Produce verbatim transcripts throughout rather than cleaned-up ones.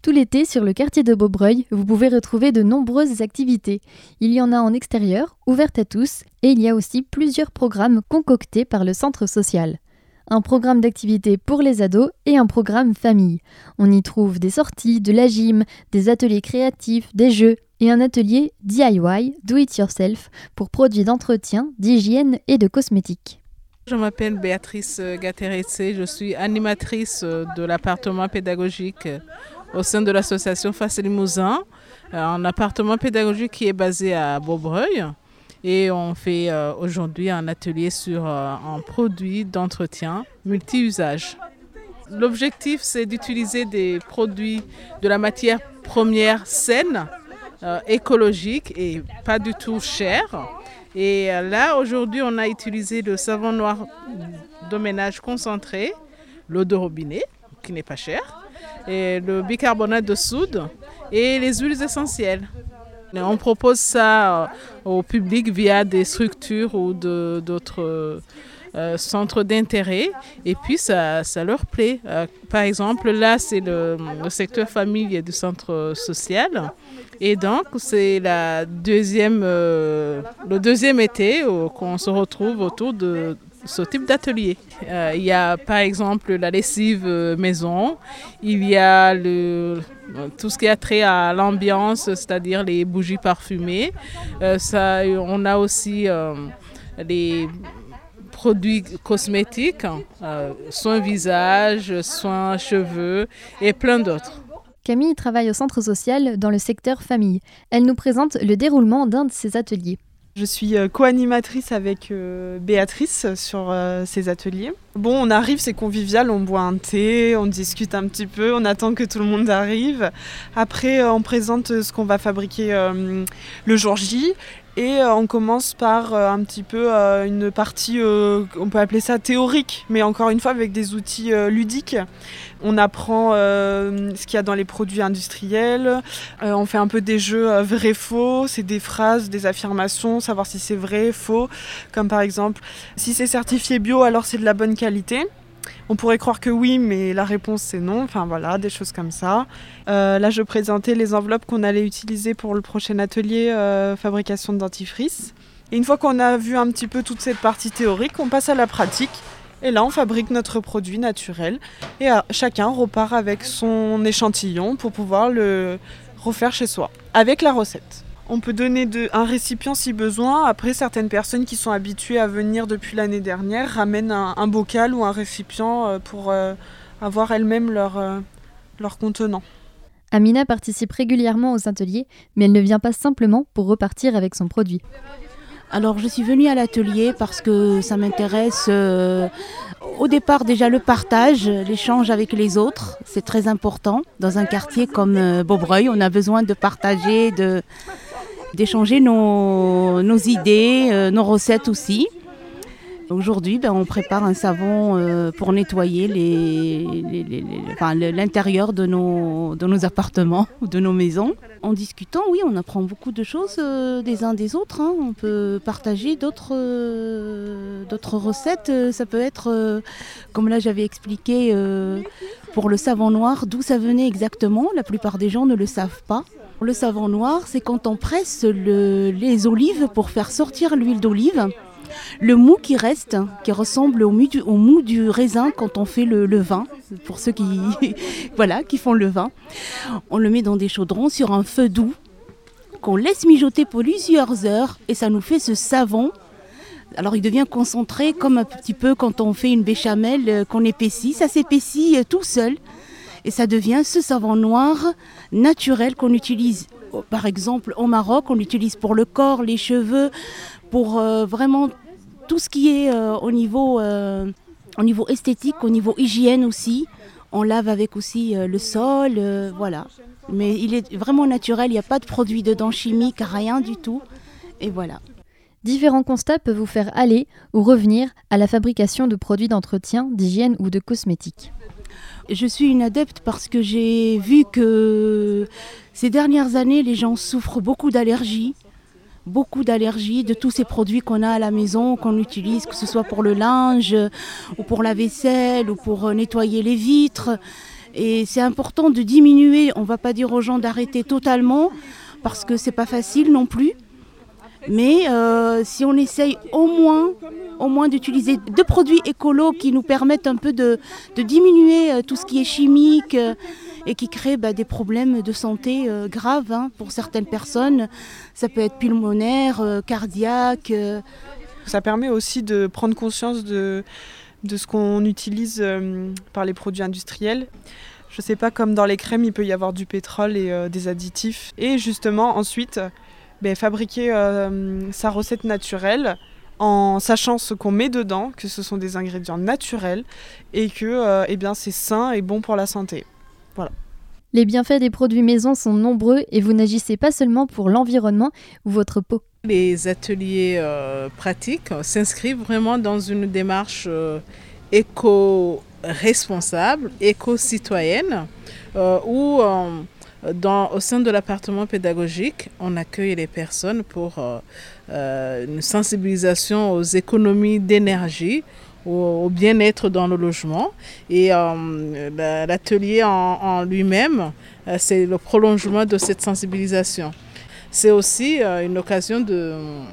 Tout l'été, sur le quartier de Beaubreuil, vous pouvez retrouver de nombreuses activités. Il y en a en extérieur, ouvertes à tous, et il y a aussi plusieurs programmes concoctés par le centre social. Un programme d'activités pour les ados et un programme famille. On y trouve des sorties, de la gym, des ateliers créatifs, des jeux et un atelier D I Y, Do It Yourself, pour produits d'entretien, d'hygiène et de cosmétiques. Je m'appelle Béatrice Gateretse, je suis animatrice de l'appartement pédagogique au sein de l'association Face Limousin, un appartement pédagogique qui est basé à Beaubreuil. Et on fait euh, aujourd'hui un atelier sur euh, un produit d'entretien multi-usage. L'objectif, c'est d'utiliser des produits de la matière première saine, euh, écologique et pas du tout chère. Et euh, là, aujourd'hui, on a utilisé le savon noir de ménage concentré, l'eau de robinet, qui n'est pas chère, et le bicarbonate de soude et les huiles essentielles. On propose ça au public via des structures ou de, d'autres euh, centres d'intérêt et puis ça, ça leur plaît. Euh, par exemple, là, c'est le, le secteur famille du centre social et donc c'est la deuxième, euh, le deuxième été où, qu'on se retrouve autour de ce type d'atelier. Euh, il y a par exemple la lessive maison, il y a le, tout ce qui a trait à l'ambiance, c'est-à-dire les bougies parfumées. Euh, ça, on a aussi euh, les produits cosmétiques, euh, soins visage, soins cheveux et plein d'autres. Camille travaille au centre social dans le secteur famille. Elle nous présente le déroulement d'un de ses ateliers. Je suis co-animatrice avec euh, Béatrice sur euh, ces ateliers. Bon, on arrive, c'est convivial, on boit un thé, on discute un petit peu, on attend que tout le monde arrive. Après, euh, on présente ce qu'on va fabriquer euh, le jour J. Et euh, on commence par euh, un petit peu euh, une partie, euh, on peut appeler ça théorique, mais encore une fois avec des outils euh, ludiques. On apprend euh, ce qu'il y a dans les produits industriels, euh, on fait un peu des jeux euh, vrai-faux, c'est des phrases, des affirmations, savoir si c'est vrai, faux, comme par exemple, si c'est certifié bio, alors c'est de la bonne qualité. On pourrait croire que oui, mais la réponse c'est non. Enfin voilà, des choses comme ça. Euh, là, je présentais les enveloppes qu'on allait utiliser pour le prochain atelier euh, fabrication de dentifrice. Et une fois qu'on a vu un petit peu toute cette partie théorique, on passe à la pratique. Et là, on fabrique notre produit naturel. Et euh, chacun repart avec son échantillon pour pouvoir le refaire chez soi, avec la recette. On peut donner de, un récipient si besoin. Après, certaines personnes qui sont habituées à venir depuis l'année dernière ramènent un, un bocal ou un récipient pour euh, avoir elles-mêmes leur, euh, leur contenant. Amina participe régulièrement aux ateliers, mais elle ne vient pas simplement pour repartir avec son produit. Alors, je suis venue à l'atelier parce que ça m'intéresse. Euh, au départ, déjà le partage, l'échange avec les autres, c'est très important. Dans un quartier comme euh, Beaubreuil, on a besoin de partager, de... d'échanger nos, nos idées, euh, nos recettes aussi. Aujourd'hui, ben, on prépare un savon euh, pour nettoyer les, les, les, les, enfin, l'intérieur de nos, de nos appartements ou de nos maisons. En discutant, oui, on apprend beaucoup de choses euh, des uns des autres. Hein. On peut partager d'autres, euh, d'autres recettes. Ça peut être, euh, comme là j'avais expliqué, euh, pour le savon noir, d'où ça venait exactement. La plupart des gens ne le savent pas. Le savon noir, c'est quand on presse le, les olives pour faire sortir l'huile d'olive. Le mou qui reste, qui ressemble au mou du, au mou du raisin quand on fait le, le vin, pour ceux qui, voilà, qui font le vin. On le met dans des chaudrons sur un feu doux, qu'on laisse mijoter pour plusieurs heures et ça nous fait ce savon. Alors il devient concentré comme un petit peu quand on fait une béchamel qu'on épaissit, ça s'épaissit tout seul. Et ça devient ce savon noir naturel qu'on utilise, par exemple, au Maroc. On l'utilise pour le corps, les cheveux, pour euh, vraiment tout ce qui est euh, au, niveau, euh, au niveau esthétique, au niveau hygiène aussi. On lave avec aussi euh, le sol, euh, voilà. Mais il est vraiment naturel, il n'y a pas de produits dedans chimiques, rien du tout. Et voilà. Différents constats peuvent vous faire aller ou revenir à la fabrication de produits d'entretien, d'hygiène ou de cosmétiques. Je suis une adepte parce que j'ai vu que ces dernières années, les gens souffrent beaucoup d'allergies. Beaucoup d'allergies de tous ces produits qu'on a à la maison, qu'on utilise, que ce soit pour le linge, ou pour la vaisselle, ou pour nettoyer les vitres. Et c'est important de diminuer, on ne va pas dire aux gens d'arrêter totalement, parce que ce n'est pas facile non plus. Mais euh, si on essaye au moins, au moins d'utiliser deux produits écolos qui nous permettent un peu de, de diminuer euh, tout ce qui est chimique euh, et qui crée bah, des problèmes de santé euh, graves hein, pour certaines personnes. Ça peut être pulmonaire, euh, cardiaque. Euh. Ça permet aussi de prendre conscience de, de ce qu'on utilise euh, par les produits industriels. Je ne sais pas, comme dans les crèmes, il peut y avoir du pétrole et euh, des additifs. Et justement, ensuite... Ben, fabriquer euh, sa recette naturelle en sachant ce qu'on met dedans, que ce sont des ingrédients naturels et que euh, eh bien, c'est sain et bon pour la santé. Voilà. Les bienfaits des produits maison sont nombreux et vous n'agissez pas seulement pour l'environnement ou votre peau. Les ateliers euh, pratiques s'inscrivent vraiment dans une démarche euh, éco-responsable, éco-citoyenne, euh, où... Euh, Dans, au sein de l'appartement pédagogique, on accueille les personnes pour euh, euh, une sensibilisation aux économies d'énergie, au, au bien-être dans le logement. Et euh, l'atelier en, en lui-même, euh, c'est le prolongement de cette sensibilisation. C'est aussi euh, une occasion de...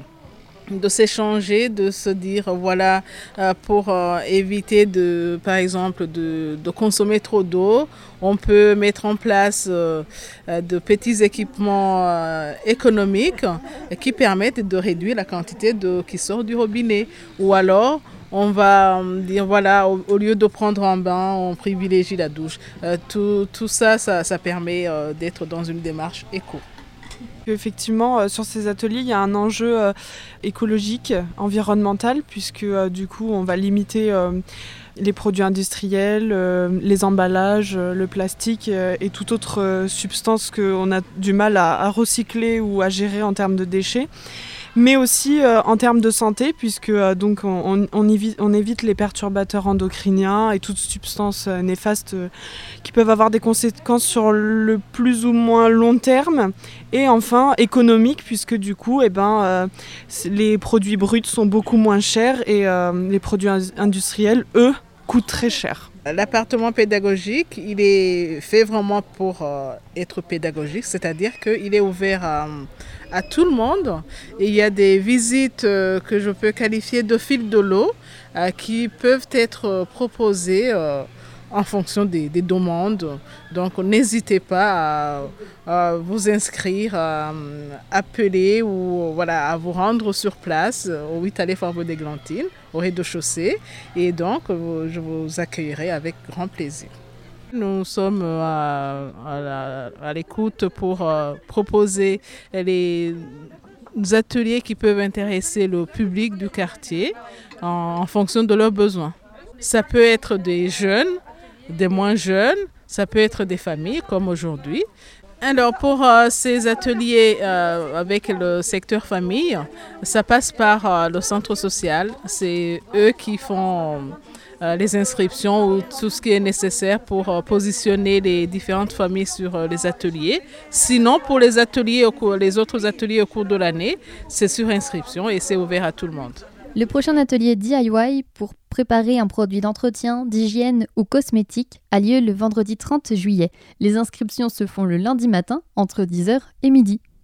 de s'échanger, de se dire voilà euh, pour euh, éviter de par exemple de, de consommer trop d'eau, on peut mettre en place euh, de petits équipements euh, économiques qui permettent de réduire la quantité d'eau qui sort du robinet. Ou alors on va dire voilà au, au lieu de prendre un bain, on privilégie la douche. Euh, tout, tout ça, ça, ça permet euh, d'être dans une démarche éco. Effectivement, euh, sur ces ateliers, il y a un enjeu euh, écologique, environnemental, puisque euh, du coup, on va limiter euh, les produits industriels, euh, les emballages, euh, le plastique euh, et toute autre euh, substance qu'on a du mal à, à recycler ou à gérer en termes de déchets. Mais aussi euh, en termes de santé, puisque euh, donc on, on, évite, on évite les perturbateurs endocriniens et toutes substances euh, néfastes euh, qui peuvent avoir des conséquences sur le plus ou moins long terme. Et enfin économique, puisque du coup eh ben, euh, les produits bruts sont beaucoup moins chers et euh, les produits industriels, eux, coûtent très cher. L'appartement pédagogique, il est fait vraiment pour euh, être pédagogique, c'est-à-dire qu'il est ouvert à, à tout le monde. Et il y a des visites euh, que je peux qualifier de fil de l'eau euh, qui peuvent être proposées euh, en fonction des, des demandes. Donc n'hésitez pas à, à vous inscrire, à appeler ou voilà, à vous rendre sur place au huit allée Faribault-d'Églantine, au rez-de-chaussée. Et donc je vous accueillerai avec grand plaisir. Nous sommes à, à, la, à l'écoute pour euh, proposer les ateliers qui peuvent intéresser le public du quartier en, en fonction de leurs besoins. Ça peut être des jeunes, des moins jeunes, ça peut être des familles comme aujourd'hui. Alors pour euh, ces ateliers euh, avec le secteur famille, ça passe par euh, le centre social. C'est eux qui font euh, les inscriptions ou tout ce qui est nécessaire pour euh, positionner les différentes familles sur euh, les ateliers. Sinon, pour les ateliers, au cours, les autres ateliers au cours de l'année, c'est sur inscription et c'est ouvert à tout le monde. Le prochain atelier D I Y pour préparer un produit d'entretien, d'hygiène ou cosmétique a lieu le vendredi trente juillet. Les inscriptions se font le lundi matin entre dix heures et midi.